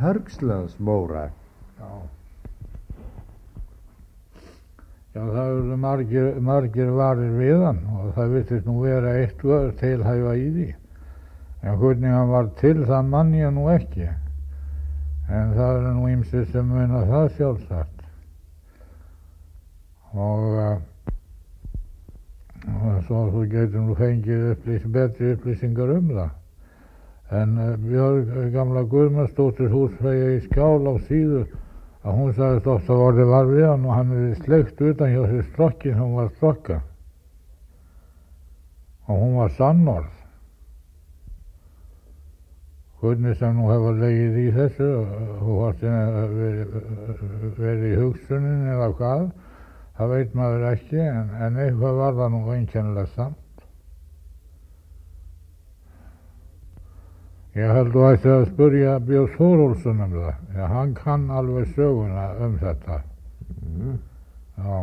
Hörgslandsmóra. Já. Já, það eru margir varir við hann og það virtist nú vera eitthvað tilhæfa í því. En hvernig hann var til, það man ég nú ekki. En það eru nú ýmsir sem muna það sjálfsagt. Og svo þú getur nú fengið betri upplýsingar það. En Björg, gamla Guðmundsdóttir húsfreyja í Skjál á Síðu, að hún sagðist ofta orðið var við hann og hann er sleikt utan hjá sér strokkin sem hún var strokka. Og hún var sannorð. Hvernig sem nú hefur legið í þessu, hvort verið í hugsunin eða hvað, það veit maður ekki, en eitthvað var það nú einkennilega samt. Ég held þú ætti að spurja Björn Þórólfsson það. Já, hann kann alveg söguna þetta. Já.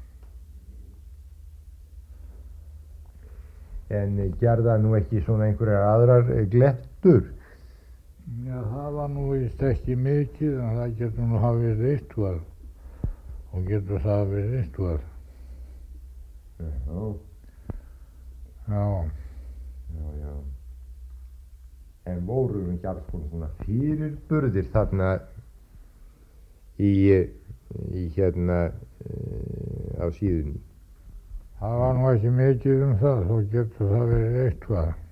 En gerða nú ekki svona einhverjar aðrar glettur? Já, það var nú víst ekki mikið, en það getur nú hafa verið eitthvað. Og getur það verið eitthvað. Já. Já. Já. En voru nú ekki alls svona fyrirburðir þarna í hérna á Síðunni? Það var nú ekki mikið það, þó getur það verið eitthvað.